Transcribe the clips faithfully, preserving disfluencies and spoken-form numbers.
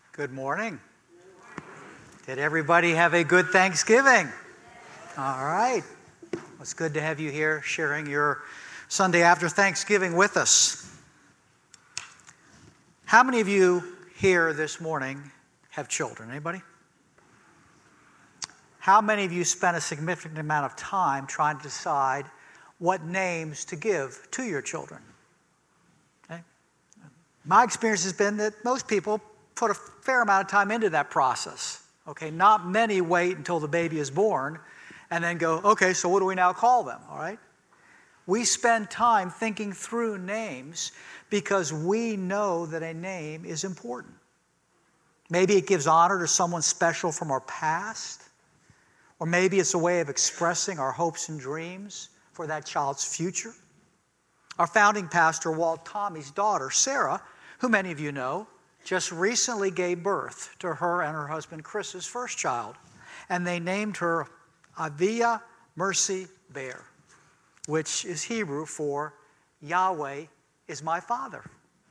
Good morning. Did everybody have a good Thanksgiving? All right. Well, it's good to have you here sharing your Sunday after Thanksgiving with us. How many of you here this morning have children? Anybody? How many of you spent a significant amount of time trying to decide what names to give to your children? Okay. My experience has been that most people put a fair amount of time into that process. Okay, not many wait until the baby is born and then go, okay, so what do we now call them, all right? We spend time thinking through names because we know that a name is important. Maybe it gives honor to someone special from our past, or maybe it's a way of expressing our hopes and dreams for that child's future. Our founding pastor, Walt Tommy's daughter, Sarah, who many of you know, just recently gave birth to her and her husband Chris's first child, and they named her Avia Mercy Bear, which is Hebrew for Yahweh is my Father.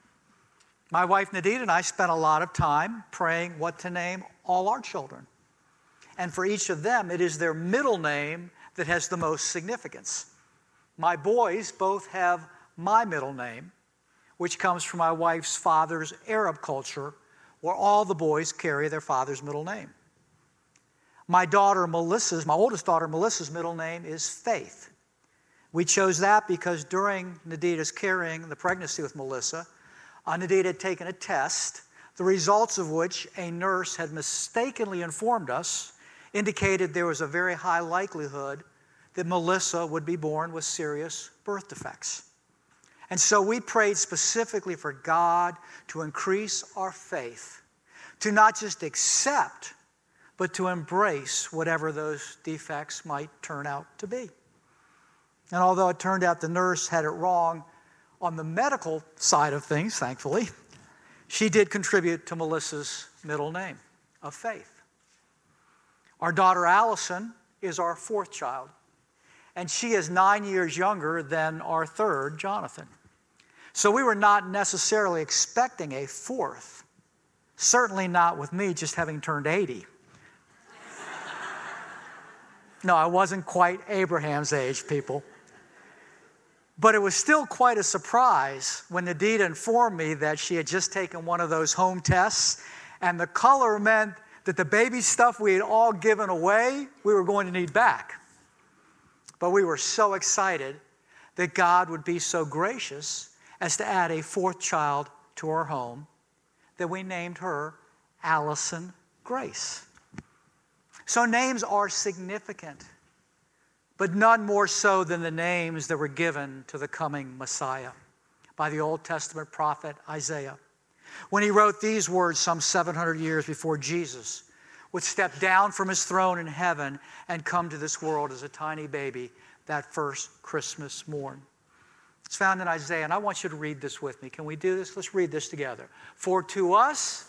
My wife Nadine and I spent a lot of time praying what to name all our children. And for each of them, it is their middle name that has the most significance. My boys both have my middle name, which comes from my wife's father's Arab culture, where all the boys carry their father's middle name. My daughter Melissa's, my oldest daughter Melissa's middle name is Faith. We chose that because during Nadita's carrying the pregnancy with Melissa, uh, Nadita had taken a test, the results of which a nurse had mistakenly informed us indicated there was a very high likelihood that Melissa would be born with serious birth defects. And so we prayed specifically for God to increase our faith, to not just accept, but to embrace whatever those defects might turn out to be. And although it turned out the nurse had it wrong on the medical side of things, thankfully, she did contribute to Melissa's middle name of Faith. Our daughter Allison is our fourth child, and she is nine years younger than our third, Jonathan. So we were not necessarily expecting a fourth, certainly not with me just having turned eighty. No, I wasn't quite Abraham's age, people. But it was still quite a surprise when Nadita informed me that she had just taken one of those home tests, and the color meant that the baby stuff we had all given away, we were going to need back. But we were so excited that God would be so gracious as to add a fourth child to our home that we named her Allison Grace. So names are significant, but none more so than the names that were given to the coming Messiah by the Old Testament prophet Isaiah, when he wrote these words some seven hundred years before Jesus would step down from his throne in heaven and come to this world as a tiny baby that first Christmas morn. It's found in Isaiah, and I want you to read this with me. Can we do this? Let's read this together. For to us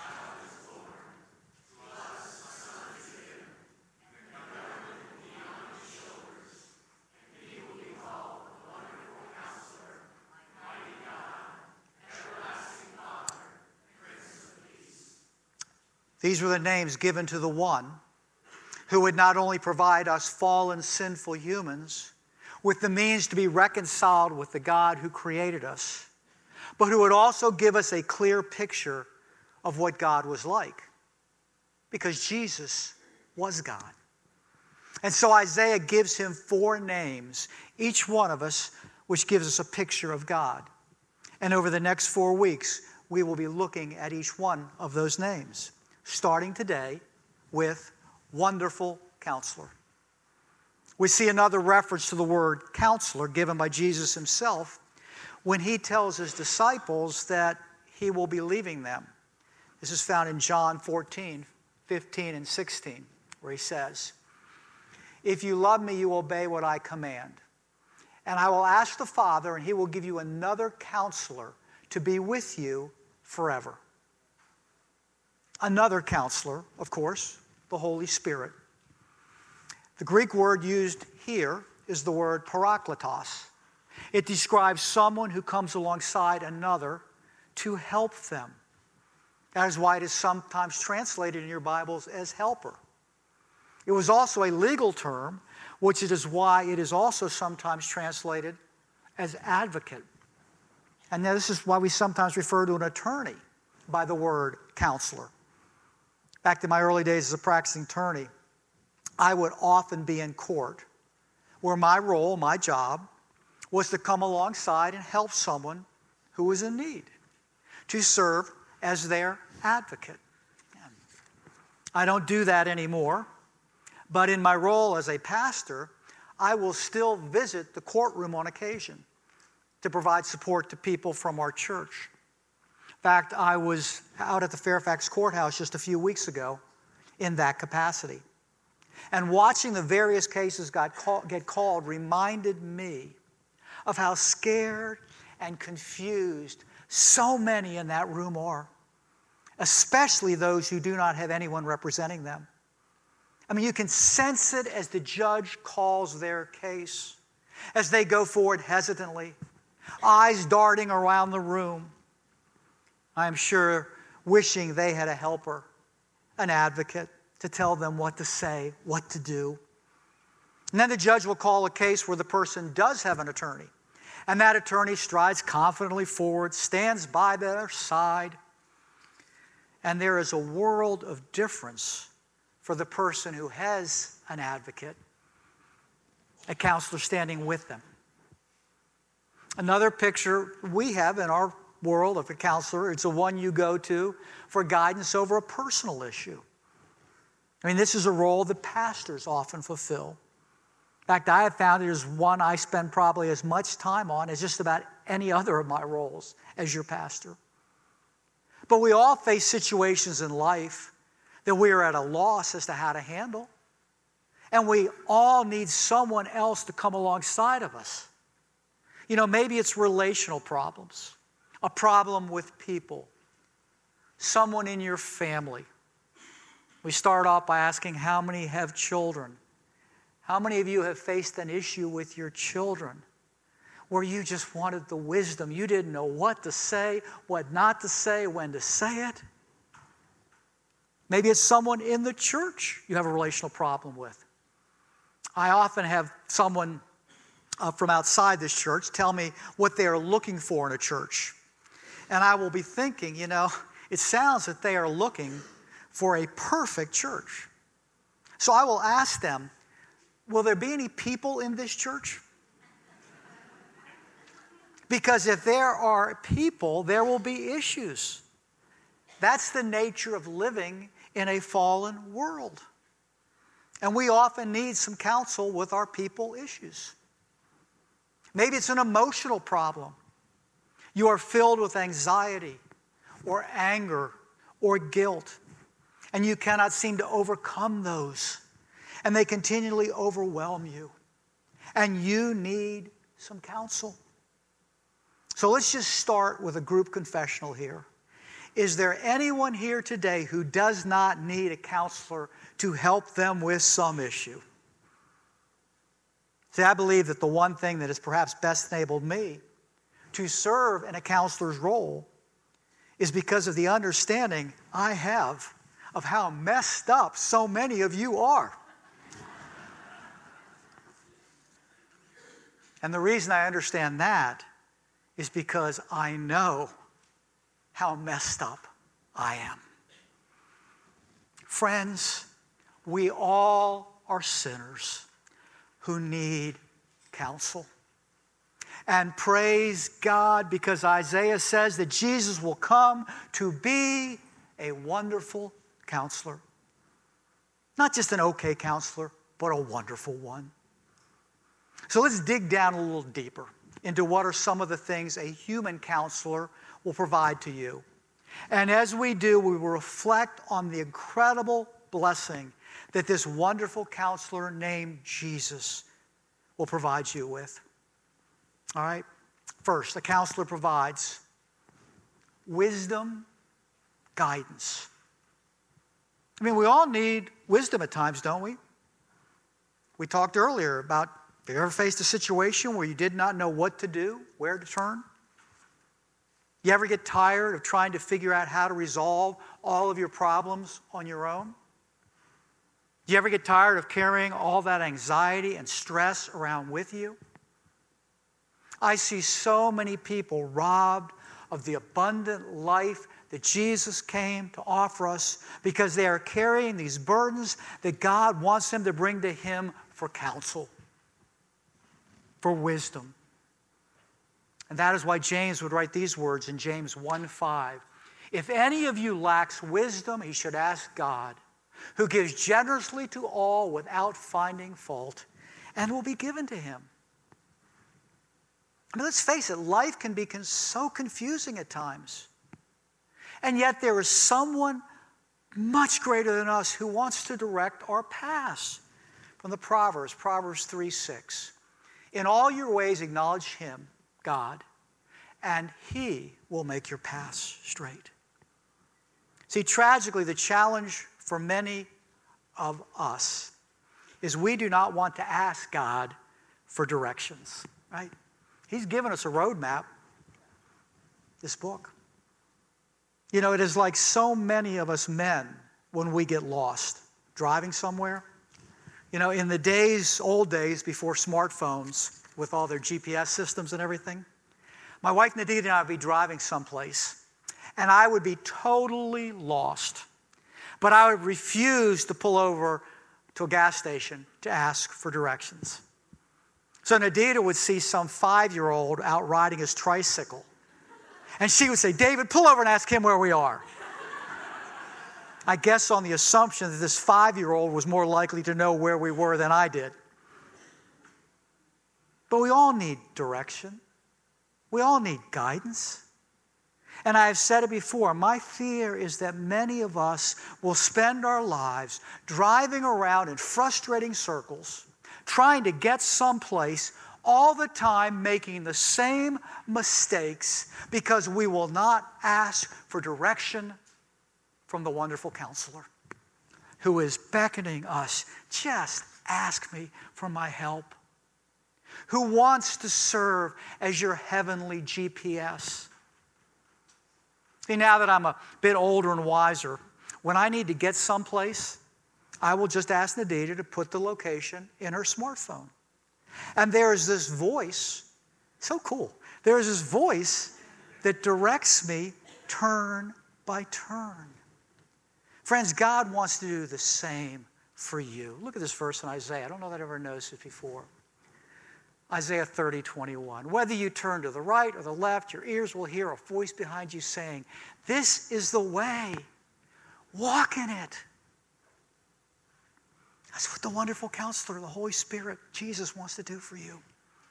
these were the names given to the one who would not only provide us fallen, sinful humans with the means to be reconciled with the God who created us, but who would also give us a clear picture of what God was like, because Jesus was God. And so Isaiah gives him four names, each one of us, which gives us a picture of God. And over the next four weeks, we will be looking at each one of those names, starting today with Wonderful Counselor. We see another reference to the word counselor given by Jesus himself when he tells his disciples that he will be leaving them. This is found in John fourteen, fifteen, and sixteen, where he says, "If you love me, you obey what I command. And I will ask the Father, and he will give you another counselor to be with you forever." Another counselor, of course, the Holy Spirit. The Greek word used here is the word parakletos. It describes someone who comes alongside another to help them. That is why it is sometimes translated in your Bibles as helper. It was also a legal term, which is why it is also sometimes translated as advocate. And now this is why we sometimes refer to an attorney by the word counselor. Back in my early days as a practicing attorney, I would often be in court where my role, my job, was to come alongside and help someone who was in need, to serve as their advocate. I don't do that anymore, but in my role as a pastor, I will still visit the courtroom on occasion to provide support to people from our church. In fact, I was out at the Fairfax Courthouse just a few weeks ago in that capacity. And watching the various cases got call, get called reminded me of how scared and confused so many in that room are, especially those who do not have anyone representing them. I mean, you can sense it as the judge calls their case, as they go forward hesitantly, eyes darting around the room. I'm sure wishing they had a helper, an advocate, to tell them what to say, what to do. And then the judge will call a case where the person does have an attorney, and that attorney strides confidently forward, stands by their side, and there is a world of difference for the person who has an advocate, a counselor standing with them. Another picture we have in our world of a counselor, it's the one you go to for guidance over a personal issue. I mean, this is a role that pastors often fulfill. In fact, I have found it is one I spend probably as much time on as just about any other of my roles as your pastor. But we all face situations in life that we are at a loss as to how to handle. And we all need someone else to come alongside of us. You know, maybe it's relational problems, a problem with people, someone in your family. We start off by asking, how many have children? How many of you have faced an issue with your children where you just wanted the wisdom? You didn't know what to say, what not to say, when to say it. Maybe it's someone in the church you have a relational problem with. I often have someone uh, from outside this church tell me what they are looking for in a church. And I will be thinking, you know, it sounds that they are looking for a perfect church. So I will ask them, will there be any people in this church? Because if there are people, there will be issues. That's the nature of living in a fallen world. And we often need some counsel with our people issues. Maybe it's an emotional problem. You are filled with anxiety or anger or guilt, and you cannot seem to overcome those. And they continually overwhelm you. And you need some counsel. So let's just start with a group confessional here. Is there anyone here today who does not need a counselor to help them with some issue? See, I believe that the one thing that has perhaps best enabled me to serve in a counselor's role is because of the understanding I have of how messed up so many of you are. And the reason I understand that is because I know how messed up I am. Friends, we all are sinners who need counsel. And praise God, because Isaiah says that Jesus will come to be a wonderful counselor. Not just an okay counselor, but a wonderful one. So let's dig down a little deeper into what are some of the things a human counselor will provide to you. And as we do, we will reflect on the incredible blessing that this wonderful counselor named Jesus will provide you with. All right? First, a counselor provides wisdom, guidance. I mean, we all need wisdom at times, don't we? We talked earlier about, have you ever faced a situation where you did not know what to do, where to turn? You ever get tired of trying to figure out how to resolve all of your problems on your own? Do you ever get tired of carrying all that anxiety and stress around with you? I see so many people robbed of the abundant life that Jesus came to offer us because they are carrying these burdens that God wants them to bring to Him for counsel, for wisdom. And that is why James would write these words in James one five. If any of you lacks wisdom, he should ask God, who gives generously to all without finding fault, and will be given to him. I mean, let's face it, life can be con- so confusing at times. And yet there is someone much greater than us who wants to direct our paths. From the Proverbs, Proverbs three six. In all your ways acknowledge Him, God, and He will make your paths straight. See, tragically, the challenge for many of us is we do not want to ask God for directions, right? He's given us a roadmap, this book. You know, it is like so many of us men when we get lost driving somewhere. You know, in the days, old days before smartphones with all their G P S systems and everything, my wife Nadine and I would be driving someplace and I would be totally lost. But I would refuse to pull over to a gas station to ask for directions. So Nadita would see some five-year-old out riding his tricycle. And she would say, David, pull over and ask him where we are. I guess on the assumption that this five-year-old was more likely to know where we were than I did. But we all need direction. We all need guidance. And I have said it before, my fear is that many of us will spend our lives driving around in frustrating circles, trying to get someplace, all the time making the same mistakes because we will not ask for direction from the wonderful Counselor who is beckoning us, just ask me for my help, who wants to serve as your heavenly G P S. See, now that I'm a bit older and wiser, when I need to get someplace, I will just ask Nadita to put the location in her smartphone. And there is this voice, so cool, there is this voice that directs me turn by turn. Friends, God wants to do the same for you. Look at this verse in Isaiah. I don't know that I ever noticed it before. Isaiah thirty twenty-one. Whether you turn to the right or the left, your ears will hear a voice behind you saying, this is the way. Walk in it. That's what the wonderful Counselor, the Holy Spirit, Jesus wants to do for you.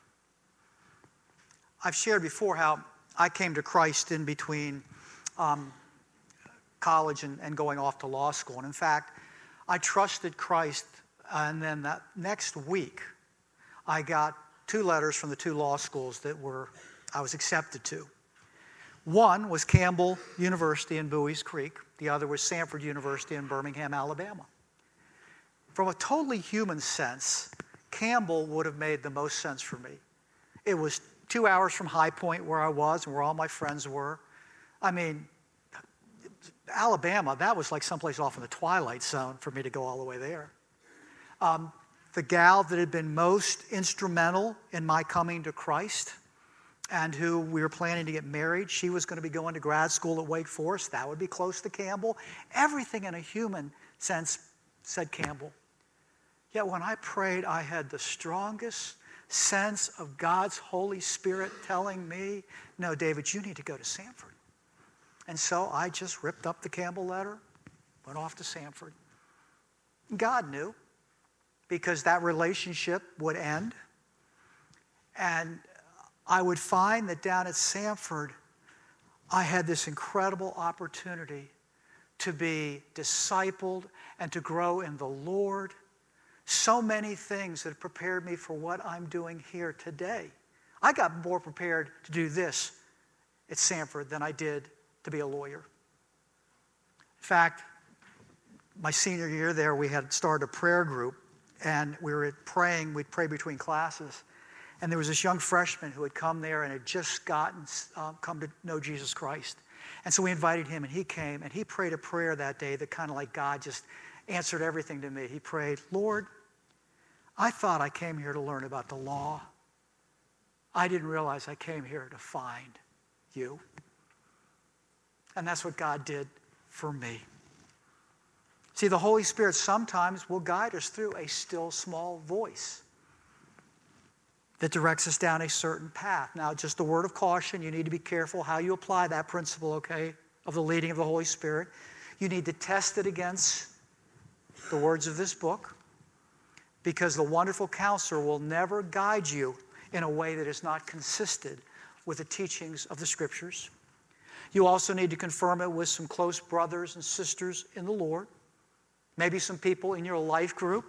I've shared before how I came to Christ in between um, college and, and going off to law school. And in fact, I trusted Christ, and then that next week, I got two letters from the two law schools that were I was accepted to. One was Campbell University in Bowie's Creek. The other was Samford University in Birmingham, Alabama. From a totally human sense, Campbell would have made the most sense for me. It was two hours from High Point where I was and where all my friends were. I mean, Alabama, that was like someplace off in the Twilight Zone for me to go all the way there. Um, the gal that had been most instrumental in my coming to Christ and who we were planning to get married, she was going to be going to grad school at Wake Forest. That would be close to Campbell. Everything in a human sense said Campbell. Yet when I prayed, I had the strongest sense of God's Holy Spirit telling me, no, David, you need to go to Samford. And so I just ripped up the Campbell letter, went off to Samford. God knew, because that relationship would end. And I would find that down at Samford, I had this incredible opportunity to be discipled and to grow in the Lord. So many things that have prepared me for what I'm doing here today. I got more prepared to do this at Samford than I did to be a lawyer. In fact, my senior year there, we had started a prayer group, and we were praying, we'd pray between classes. And there was this young freshman who had come there and had just gotten uh, come to know Jesus Christ. And so we invited him, and he came, and he prayed a prayer that day that kind of like God just answered everything to me. He prayed, Lord, I thought I came here to learn about the law. I didn't realize I came here to find you. And that's what God did for me. See, the Holy Spirit sometimes will guide us through a still small voice that directs us down a certain path. Now, just a word of caution, you need to be careful how you apply that principle, okay, of the leading of the Holy Spirit. You need to test it against the words of this book, because the wonderful counselor will never guide you in a way that is not consistent with the teachings of the Scriptures. You also need to confirm it with some close brothers and sisters in the Lord, maybe some people in your life group.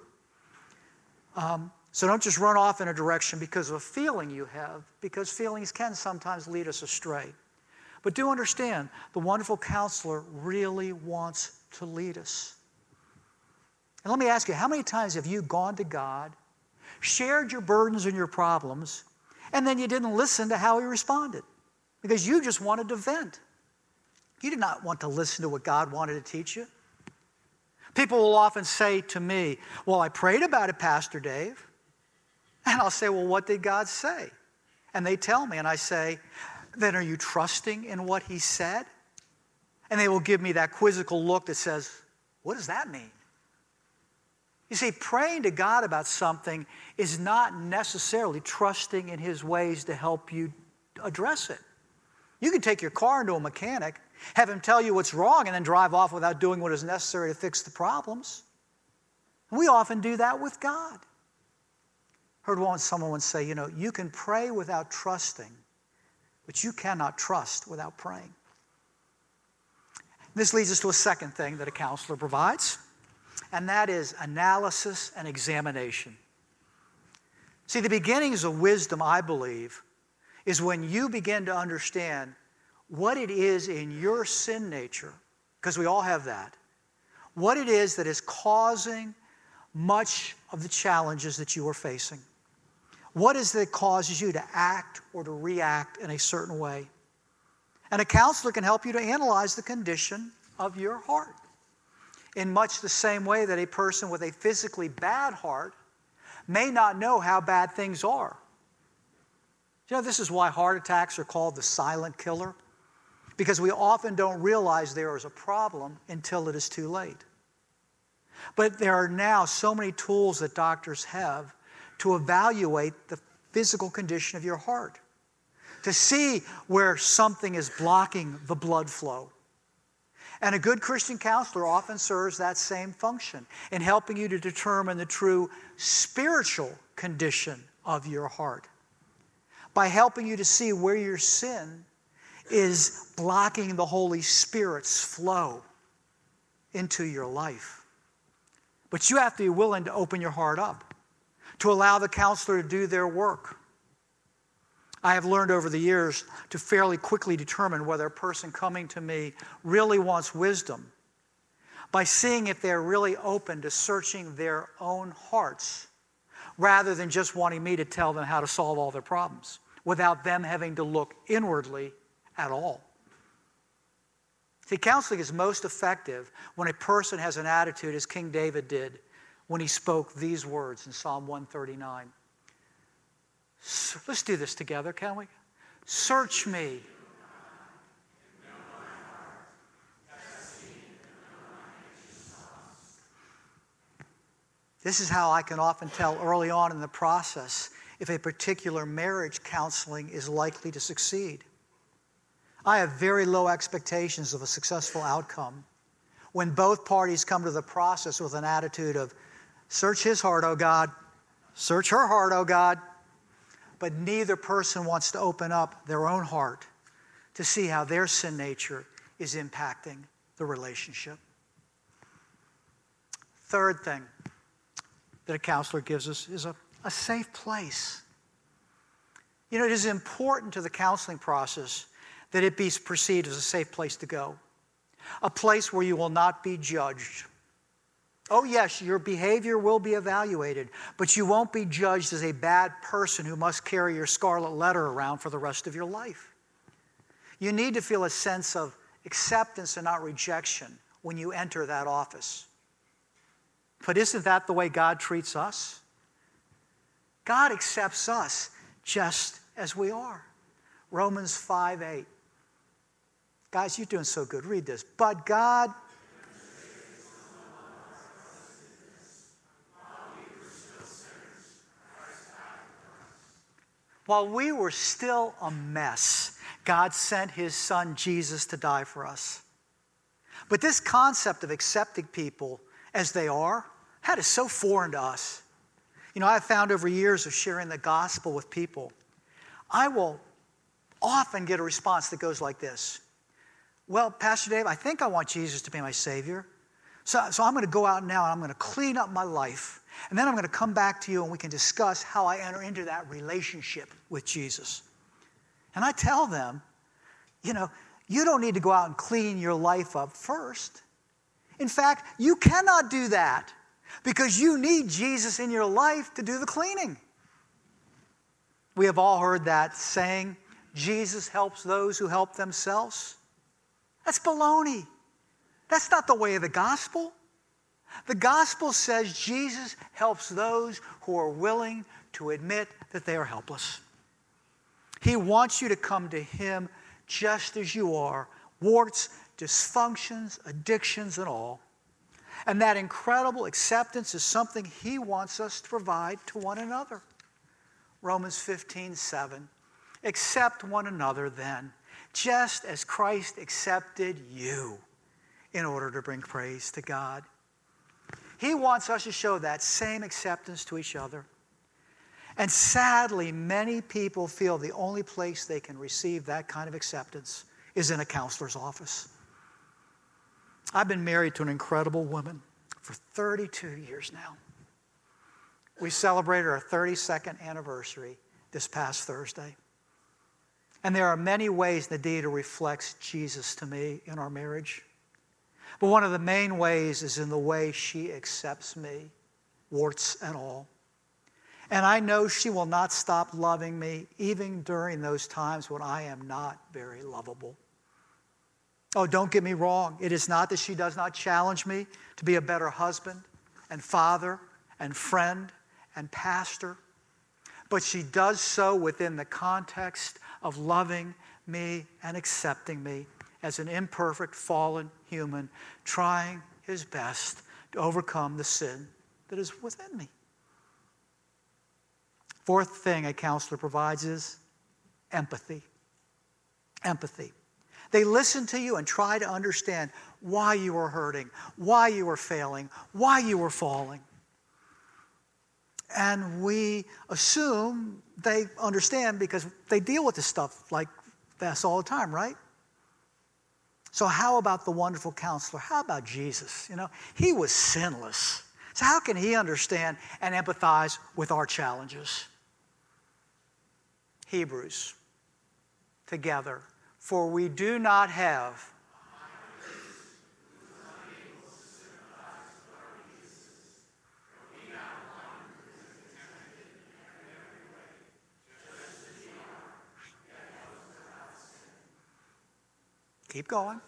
Um, So don't just run off in a direction because of a feeling you have, because feelings can sometimes lead us astray. But do understand, the wonderful counselor really wants to lead us. And let me ask you, how many times have you gone to God, shared your burdens and your problems, and then you didn't listen to how he responded? Because you just wanted to vent. You did not want to listen to what God wanted to teach you. People will often say to me, well, I prayed about it, Pastor Dave. And I'll say, well, what did God say? And they tell me, and I say, then are you trusting in what he said? And they will give me that quizzical look that says, what does that mean? You see, praying to God about something is not necessarily trusting in his ways to help you address it. You can take your car into a mechanic, have him tell you what's wrong, and then drive off without doing what is necessary to fix the problems. And we often do that with God. Heard once someone once say, you know, you can pray without trusting, but you cannot trust without praying. This leads us to a second thing that a counselor provides, and that is analysis and examination. See, the beginnings of wisdom, I believe, is when you begin to understand what it is in your sin nature, because we all have that, what it is that is causing much of the challenges that you are facing. What is it that causes you to act or to react in a certain way? And a counselor can help you to analyze the condition of your heart in much the same way that a person with a physically bad heart may not know how bad things are. You know, this is why heart attacks are called the silent killer, because we often don't realize there is a problem until it is too late. But there are now so many tools that doctors have to evaluate the physical condition of your heart, to see where something is blocking the blood flow. And a good Christian counselor often serves that same function in helping you to determine the true spiritual condition of your heart, by helping you to see where your sin is blocking the Holy Spirit's flow into your life. But you have to be willing to open your heart up, to allow the counselor to do their work. I have learned over the years to fairly quickly determine whether a person coming to me really wants wisdom by seeing if they're really open to searching their own hearts, rather than just wanting me to tell them how to solve all their problems without them having to look inwardly at all. See, counseling is most effective when a person has an attitude, as King David did when he spoke these words in Psalm one thirty-nine. So let's do this together, can we? Search me. This is how I can often tell early on in the process if a particular marriage counseling is likely to succeed. I have very low expectations of a successful outcome when both parties come to the process with an attitude of, search his heart, O God, search her heart, O God, but neither person wants to open up their own heart to see how their sin nature is impacting the relationship. Third thing that a counselor gives us is a, a safe place. You know, it is important to the counseling process that it be perceived as a safe place to go, a place where you will not be judged, Oh yes, your behavior will be evaluated, but you won't be judged as a bad person who must carry your scarlet letter around for the rest of your life. You need to feel a sense of acceptance and not rejection when you enter that office. But isn't that the way God treats us? God accepts us just as we are. Romans five eight. Guys, you're doing so good. Read this. But God... While we were still a mess, God sent his son Jesus to die for us. But this concept of accepting people as they are, that is so foreign to us. You know, I've found over years of sharing the gospel with people, I will often get a response that goes like this. Well, Pastor Dave, I think I want Jesus to be my Savior. So, so I'm going to go out now and I'm going to clean up my life. And then I'm going to come back to you and we can discuss how I enter into that relationship with Jesus. And I tell them, you know, you don't need to go out and clean your life up first. In fact, you cannot do that because you need Jesus in your life to do the cleaning. We have all heard that saying, Jesus helps those who help themselves. That's baloney. That's not the way of the gospel. The gospel says Jesus helps those who are willing to admit that they are helpless. He wants you to come to him just as you are, warts, dysfunctions, addictions, and all. And that incredible acceptance is something he wants us to provide to one another. Romans fifteen seven. Accept one another then, just as Christ accepted you in order to bring praise to God. He wants us to show that same acceptance to each other. And sadly, many people feel the only place they can receive that kind of acceptance is in a counselor's office. I've been married to an incredible woman for thirty-two years now. We celebrated our thirty-second anniversary this past Thursday. And there are many ways Nadita reflects Jesus to me in our marriage. But one of the main ways is in the way she accepts me, warts and all. And I know she will not stop loving me even during those times when I am not very lovable. Oh, don't get me wrong. It is not that she does not challenge me to be a better husband and father and friend and pastor. But she does so within the context of loving me and accepting me as an imperfect, fallen human, trying his best to overcome the sin that is within me. Fourth thing a counselor provides is empathy. Empathy. They listen to you and try to understand why you are hurting, why you are failing, why you are falling. And we assume they understand because they deal with this stuff like this all the time, right? So how about the wonderful counselor? How about Jesus? You know, he was sinless. So how can he understand and empathize with our challenges? Hebrews, together. For we do not have Keep going.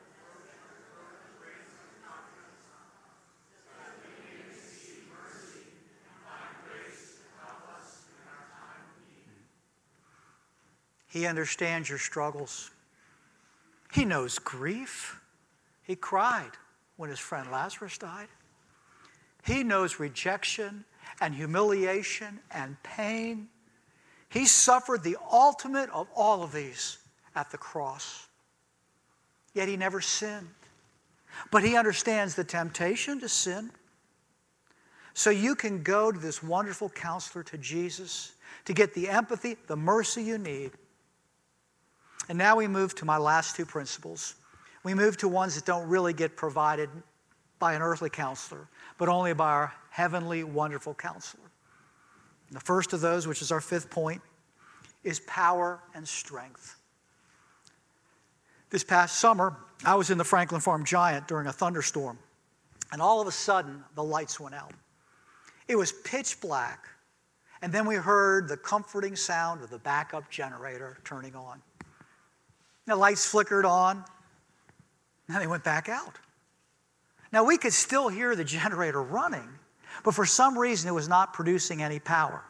He understands your struggles. He knows grief. He cried when his friend Lazarus died. He knows rejection and humiliation and pain. He suffered the ultimate of all of these at the cross. Yet he never sinned. But he understands the temptation to sin. So you can go to this wonderful counselor, to Jesus, to get the empathy, the mercy you need. And now we move to my last two principles. We move to ones that don't really get provided by an earthly counselor, but only by our heavenly, wonderful counselor. And the first of those, which is our fifth point, is power and strength. This past summer, I was in the Franklin Farm Giant during a thunderstorm. And all of a sudden, the lights went out. It was pitch black. And then we heard the comforting sound of the backup generator turning on. The lights flickered on, and they went back out. Now, we could still hear the generator running, but for some reason, it was not producing any power.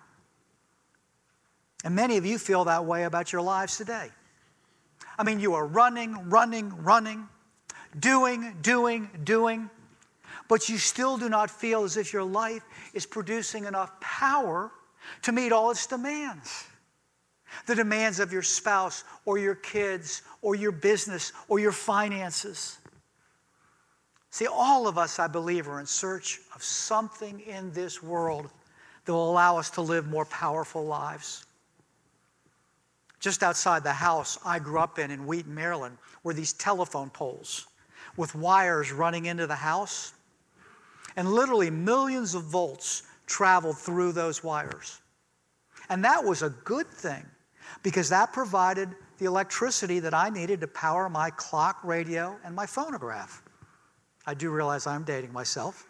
And many of you feel that way about your lives today. I mean, you are running, running, running, doing, doing, doing, but you still do not feel as if your life is producing enough power to meet all its demands. The demands of your spouse or your kids or your business or your finances. See, all of us, I believe, are in search of something in this world that will allow us to live more powerful lives. Just outside the house I grew up in, in Wheaton, Maryland, were these telephone poles with wires running into the house. And literally millions of volts traveled through those wires. And that was a good thing because that provided the electricity that I needed to power my clock, radio, and my phonograph. I do realize I'm dating myself.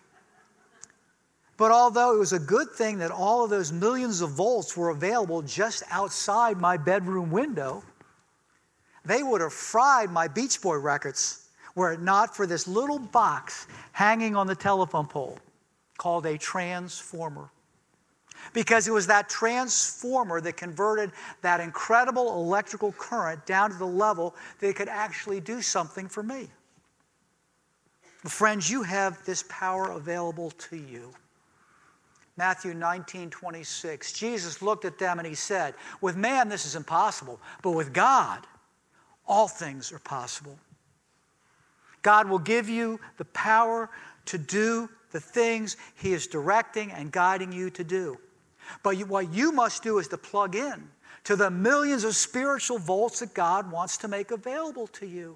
But although it was a good thing that all of those millions of volts were available just outside my bedroom window, they would have fried my Beach Boy records were it not for this little box hanging on the telephone pole called a transformer. Because it was that transformer that converted that incredible electrical current down to the level that it could actually do something for me. Friends, you have this power available to you. Matthew nineteen twenty-six, Jesus looked at them and he said, with man this is impossible, but with God all things are possible. God will give you the power to do the things he is directing and guiding you to do. But you, what you must do is to plug in to the millions of spiritual volts that God wants to make available to you.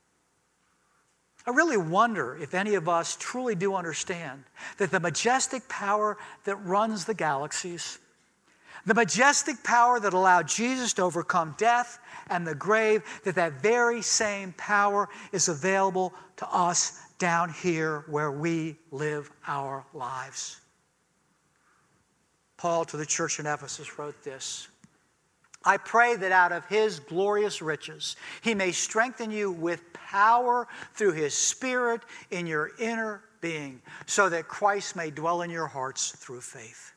I really wonder if any of us truly do understand that the majestic power that runs the galaxies, the majestic power that allowed Jesus to overcome death and the grave, that that very same power is available to us down here where we live our lives. Paul to the church in Ephesus wrote this, I pray that out of his glorious riches he may strengthen you with power through his Spirit in your inner being, so that Christ may dwell in your hearts through faith.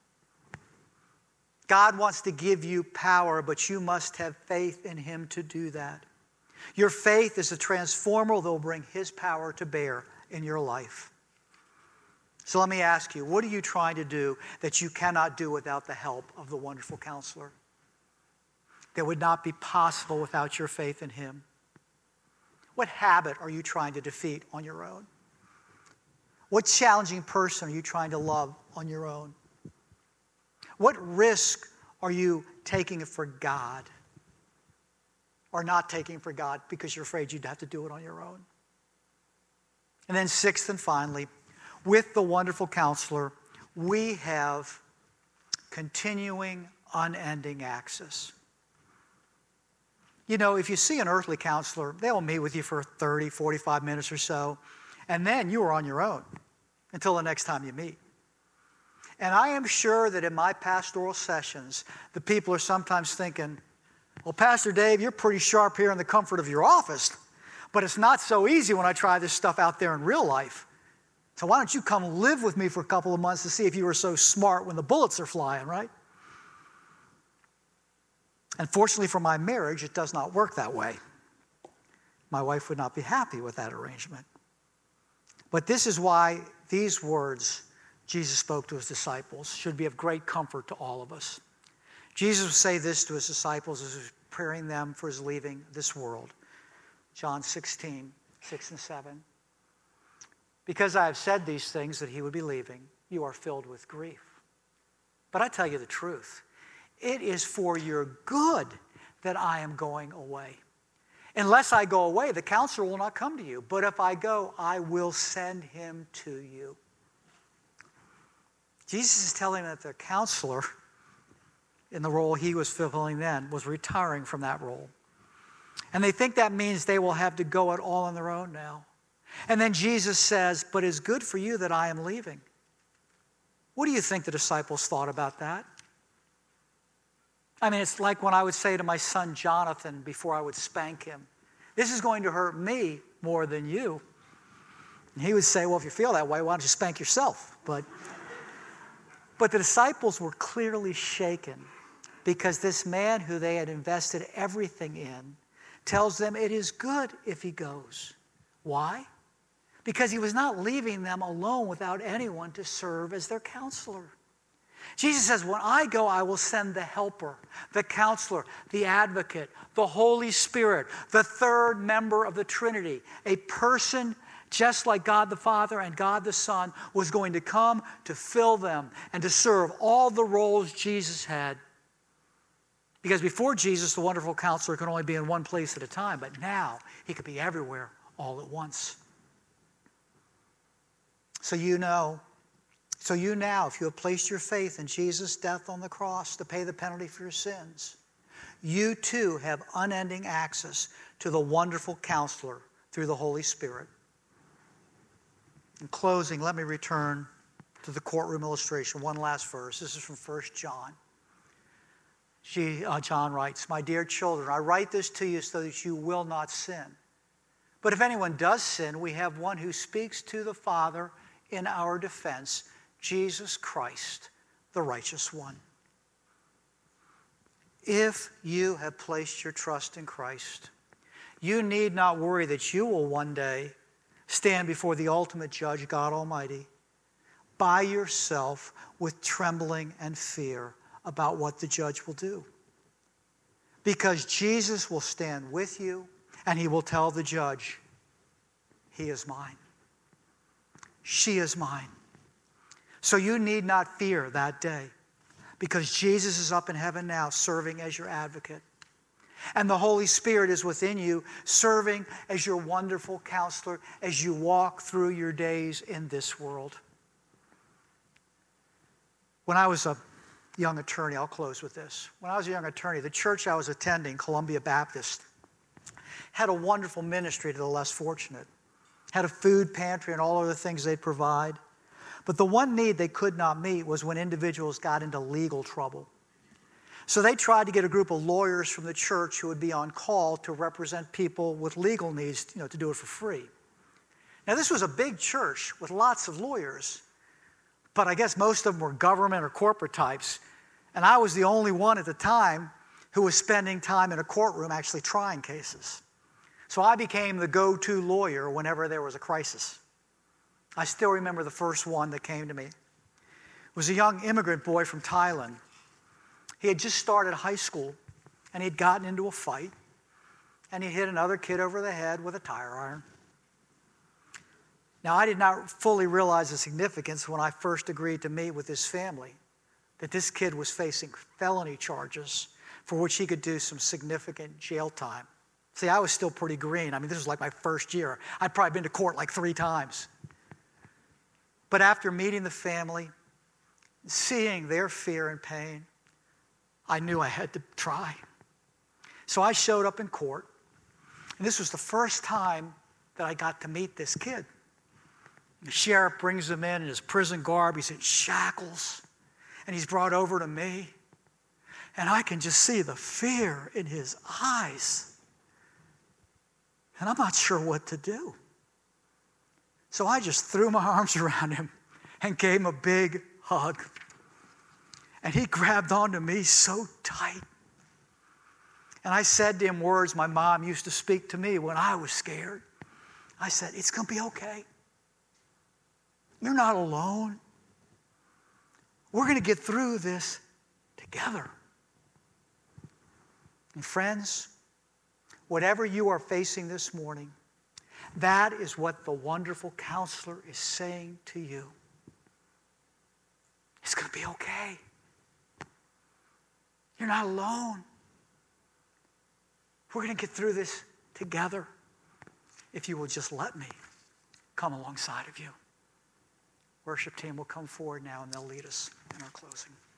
God wants to give you power, but you must have faith in him to do that. Your faith is a transformer that will bring his power to bear in your life. So let me ask you, what are you trying to do that you cannot do without the help of the wonderful counselor? That would not be possible without your faith in him? What habit are you trying to defeat on your own? What challenging person are you trying to love on your own? What risk are you taking for God? Or not taking for God because you're afraid you'd have to do it on your own? And then sixth and finally, with the wonderful counselor, we have continuing, unending access. You know, if you see an earthly counselor, they'll meet with you for thirty, forty-five minutes or so, and then you are on your own until the next time you meet. And I am sure that in my pastoral sessions, the people are sometimes thinking, well, Pastor Dave, you're pretty sharp here in the comfort of your office, but it's not so easy when I try this stuff out there in real life. So why don't you come live with me for a couple of months to see if you were so smart when the bullets are flying, right? Unfortunately for my marriage, it does not work that way. My wife would not be happy with that arrangement. But this is why these words Jesus spoke to his disciples should be of great comfort to all of us. Jesus would say this to his disciples as he was preparing them for his leaving this world. John sixteen, six and seven. Because I have said these things that he would be leaving, you are filled with grief. But I tell you the truth. It is for your good that I am going away. Unless I go away, the counselor will not come to you. But if I go, I will send him to you. Jesus is telling them that the counselor, in the role he was fulfilling then, was retiring from that role. And they think that means they will have to go it all on their own now. And then Jesus says, but it's good for you that I am leaving. What do you think the disciples thought about that? I mean, it's like when I would say to my son Jonathan before I would spank him, this is going to hurt me more than you. And he would say, well, if you feel that way, why don't you spank yourself? But, but the disciples were clearly shaken because this man who they had invested everything in tells them it is good if he goes. Why? Because he was not leaving them alone without anyone to serve as their counselor. Jesus says, when I go, I will send the helper, the counselor, the advocate, the Holy Spirit, the third member of the Trinity, a person just like God the Father and God the Son was going to come to fill them and to serve all the roles Jesus had. Because before Jesus, the wonderful counselor could only be in one place at a time, but now he could be everywhere all at once. So you know, so you now, if you have placed your faith in Jesus' death on the cross to pay the penalty for your sins, you too have unending access to the wonderful counselor through the Holy Spirit. In closing, let me return to the courtroom illustration. One last verse. This is from First John. She, uh, John writes, my dear children, I write this to you so that you will not sin. But if anyone does sin, we have one who speaks to the Father in our defense, Jesus Christ, the righteous one. If you have placed your trust in Christ, you need not worry that you will one day stand before the ultimate judge, God Almighty, by yourself with trembling and fear about what the judge will do. Because Jesus will stand with you and he will tell the judge, he is mine. She is mine. So you need not fear that day because Jesus is up in heaven now serving as your advocate. And the Holy Spirit is within you serving as your wonderful counselor as you walk through your days in this world. When I was a young attorney, I'll close with this. When I was a young attorney, the church I was attending, Columbia Baptist, had a wonderful ministry to the less fortunate. Had a food pantry and all other things they provide. But the one need they could not meet was when individuals got into legal trouble. So they tried to get a group of lawyers from the church who would be on call to represent people with legal needs, you know, to do it for free. Now, this was a big church with lots of lawyers, but I guess most of them were government or corporate types, and I was the only one at the time who was spending time in a courtroom actually trying cases. So I became the go-to lawyer whenever there was a crisis. I still remember the first one that came to me. It was a young immigrant boy from Thailand. He had just started high school, and he'd gotten into a fight, and he hit another kid over the head with a tire iron. Now, I did not fully realize the significance when I first agreed to meet with his family, that this kid was facing felony charges for which he could do some significant jail time. See, I was still pretty green. I mean, this was like my first year. I'd probably been to court like three times. But after meeting the family, seeing their fear and pain, I knew I had to try. So I showed up in court, and this was the first time that I got to meet this kid. The sheriff brings him in in his prison garb. He's in shackles, and he's brought over to me, and I can just see the fear in his eyes. And I'm not sure what to do. So I just threw my arms around him and gave him a big hug. And he grabbed onto me so tight. And I said to him words my mom used to speak to me when I was scared. I said, it's going to be okay. You're not alone. We're going to get through this together. And friends, whatever you are facing this morning, that is what the wonderful counselor is saying to you. It's going to be okay. You're not alone. We're going to get through this together if you will just let me come alongside of you. Worship team will come forward now and they'll lead us in our closing.